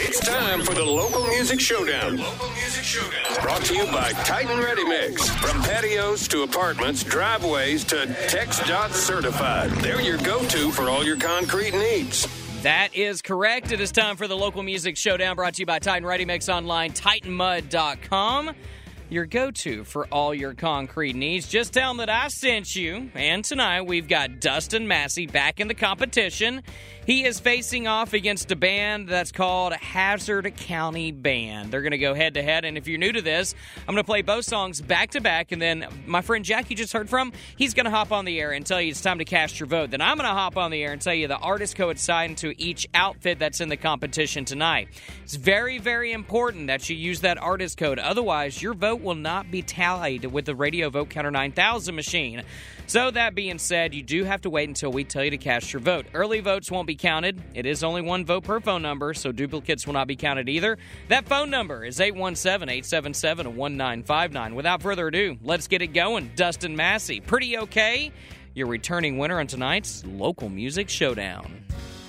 It's time for the Local Music Showdown. Brought to you by Titan Ready Mix. From patios to apartments, driveways to TxDOT certified. They're your go-to for all your concrete needs. That is correct. It is time for the Local Music Showdown, brought to you by Titan Ready Mix online, TitanMud.com. Your go-to for all your concrete needs. Just tell them that I sent you. And tonight we've got Dustin Massey back in the competition. He is facing off against a band that's called Hazard County Band. They're going to go head-to-head, and if you're new to this, I'm going to play both songs back-to-back, and then my friend Jack you just heard from, he's going to hop on the air and tell you it's time to cast your vote. Then I'm going to hop on the air and tell you the artist code assigned to each outfit that's in the competition tonight. It's very, very important that you use that artist code. Otherwise, your vote will not be tallied with the Radio Vote Counter 9000 machine. So that being said, you do have to wait until we tell you to cast your vote. Early votes won't be counted. It is only one vote per phone number, so duplicates will not be counted either. That phone number is 817-877-1959. Without further ado, let's get it going. Dustin Massey, Pretty Okay, your returning winner on tonight's Local Music Showdown.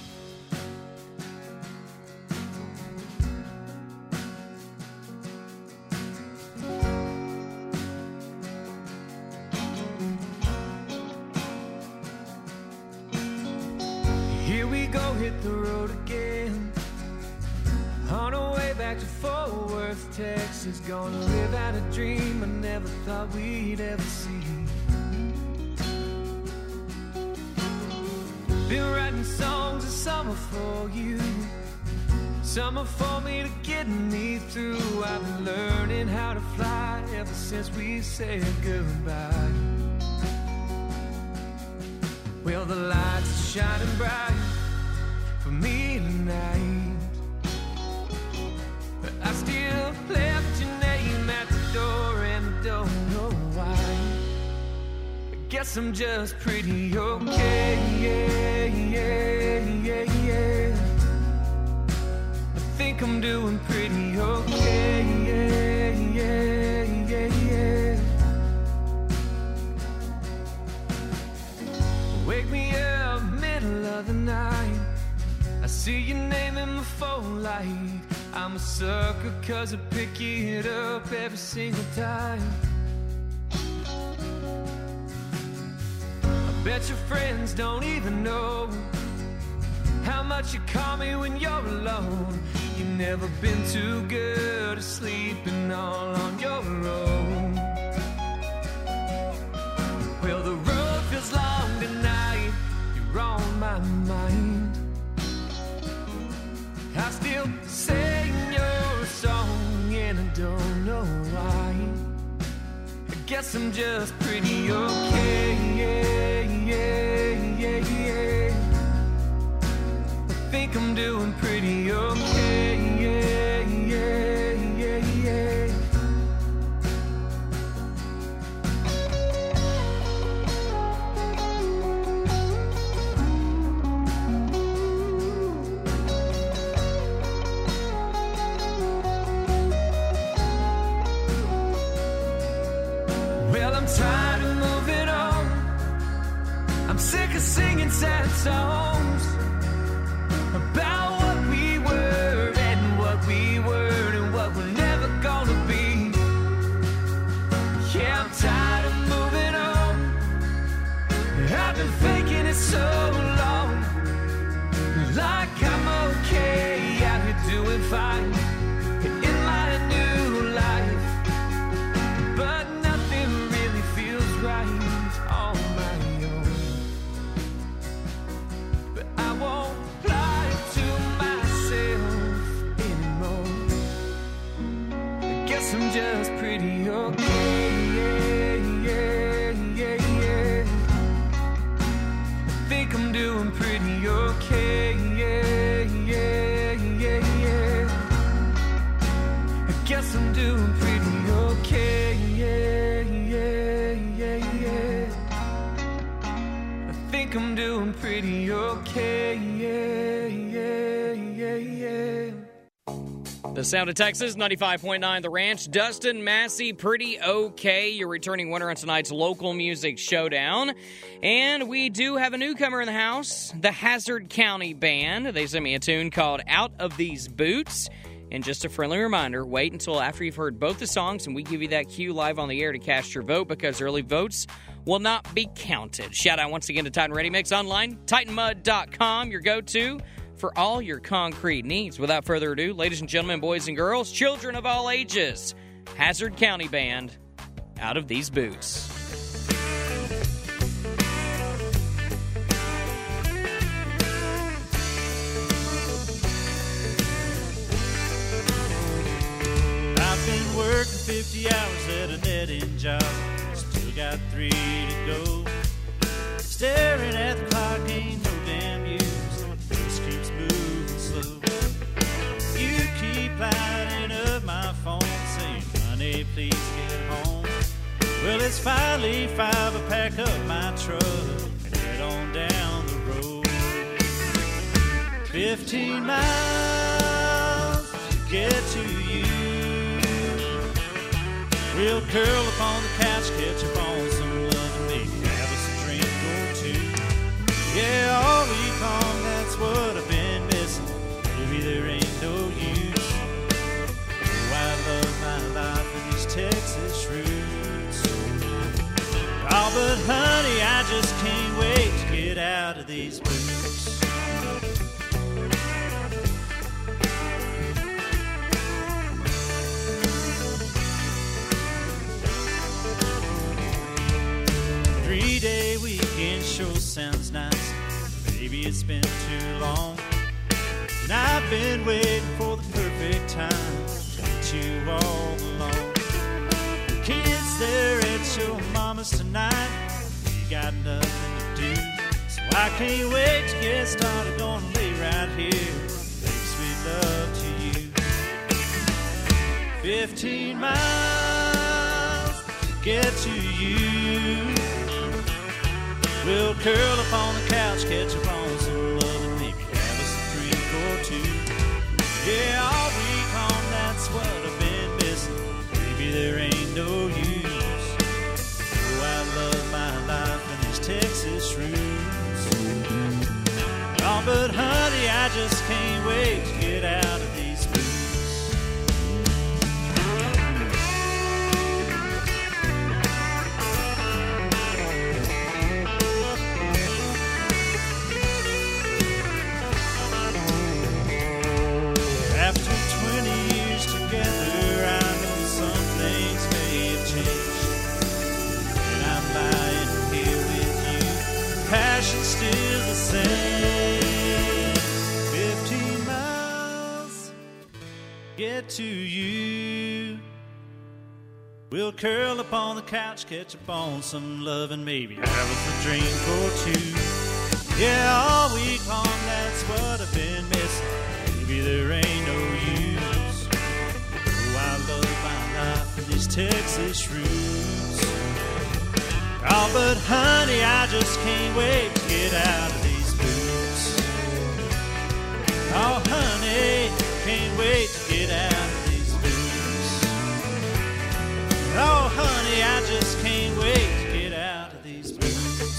Here we go, hit the road again. On our way back to Fort Worth, Texas. Gonna live out a dream I never thought we'd ever see. Been writing songs this summer for you. Summer for me to get me through. I've been learning how to fly ever since we said goodbye. Well, the lights are shining bright for me tonight, but I still left your name at the door and I don't know why. I guess I'm just pretty okay, yeah, yeah, yeah, yeah. I think I'm doing pretty okay, yeah, yeah, yeah, yeah. Wake me up, middle of the night. I see your name in my phone light. I'm a sucker cause I pick it up every single time. I bet your friends don't even know how much you call me when you're alone. You've never been too good at sleeping all on your own. Well, the road feels long tonight. You're on my mind. I still sing your song and I don't know why. I guess I'm just pretty okay, yeah, yeah, yeah, yeah. I think I'm doing pretty okay, yeah, yeah, yeah, yeah. Well, I'm tired of moving on. I'm sick of singing sad songs about what we were and what we weren't and what we're never gonna be. Yeah, I'm tired of moving on. I've been faking it so long, like I'm okay, out here doing fine in my new life, but nothing really feels right on my own. But I won't lie to myself anymore. I guess I'm just pretty okay, yeah, yeah, yeah, yeah. I think I'm doing pretty okay, yeah, yeah, yeah, yeah. I guess I'm doing pretty okay, yeah, yeah, yeah, yeah. I think I'm doing pretty okay, yeah, yeah, yeah, yeah. The Sound of Texas, 95.9 The Ranch. Dustin Massey, Pretty Okay. Your returning winner on tonight's Local Music Showdown. And we do have a newcomer in the house, the Hazard County Band. They sent me a tune called Out of These Boots. And just a friendly reminder, wait until after you've heard both the songs and we give you that cue live on the air to cast your vote, because early votes will not be counted. Shout out once again to Titan Ready Mix online, TitanMud.com, your go-to for all your concrete needs. Without further ado, ladies and gentlemen, boys and girls, children of all ages, Hazard County Band, Out of These Boots. I've been working 50 hours at a dead-end job, still got 3 to go. Staring at the clock, ain't no damn use. This keeps moving slow. You keep lighting up my phone, saying, honey, please get home. Well, it's finally 5, I pack up my truck and head on down the road. 15 miles to get to you. We'll curl up on the couch, catch up on some love, and maybe have us a drink or two. Yeah, all week long, that's what I've been missing. Maybe there ain't no use. Oh, I love my life and these Texas roots. Oh, but honey, I just can't wait to get out of these boots. 3-day weekend sure sounds nice. Maybe it's been too long, and I've been waiting for the perfect time to meet you all alone. The kids, they're at your mama's tonight. You got nothing to do, so I can't wait to get started. Gonna lay right here, make sweet love to you. 15 miles to get to you. We'll curl up on the couch, catch up on some love, and maybe have us a drink or two. Yeah, all week long, that's what I've been missing. Maybe there ain't no use. Oh, I love my life and these Texas roots. Oh, but honey, I just can't wait to get out of these boots. After 20 years together, I know some things may have changed. And I'm lying here with you, passion's still the same. 15 miles, get to you. We'll curl up on the couch, catch up on some love, and maybe have us a drink or two. Yeah, all week long, that's what I've been missing. Maybe there ain't no use. Oh, I love my life and these Texas roots. Oh, but honey, I just can't wait to get out of these boots. Oh, honey, can't wait to get out of these boots. Oh, honey, I just can't wait to get out of these boots.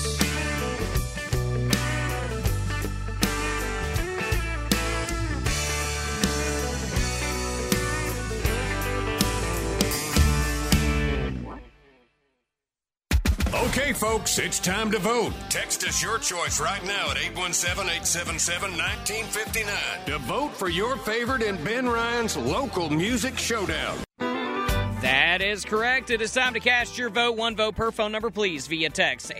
Okay, folks, it's time to vote. Text us your choice right now at 817-877-1959 to vote for your favorite in Ben Ryan's Local Music Showdown. That is correct. It is time to cast your vote. 1 vote per phone number, please, via text,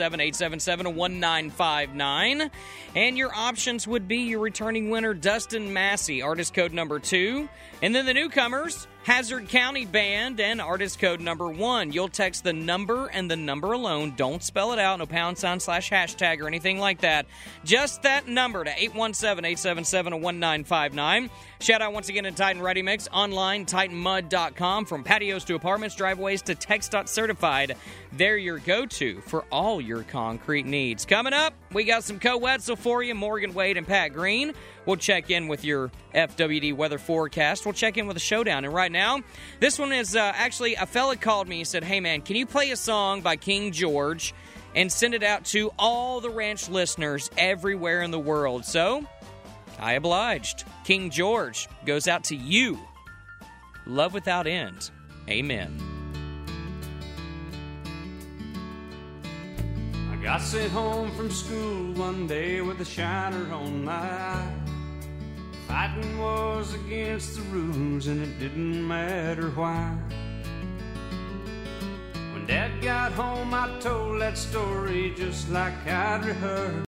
817-877-1959. And your options would be your returning winner, Dustin Massey, artist code number 2. And then the newcomers, Hazard County Band and artist code number 1. You'll text the number and the number alone. Don't spell it out. No # /hashtag or anything like that. Just that number to 817-877-1959. Shout out once again to Titan Ready Mix. Online, TitanMud.com. From patios to apartments, driveways to Text.certified. They're your go-to for all your concrete needs. Coming up, we got some Co-Wetzel for you. Morgan Wade and Pat Green. We'll check in with your FWD weather forecast. We'll check in with a showdown. And right now, this one is actually a fella called me and said, hey, man, can you play a song by King George and send it out to all the ranch listeners everywhere in the world? So I obliged. King George goes out to you. Love without end. Amen. I got sent home from school one day with a shiner on my eye. Fighting was against the rules and it didn't matter why. When Dad got home I told that story just like I'd rehearsed.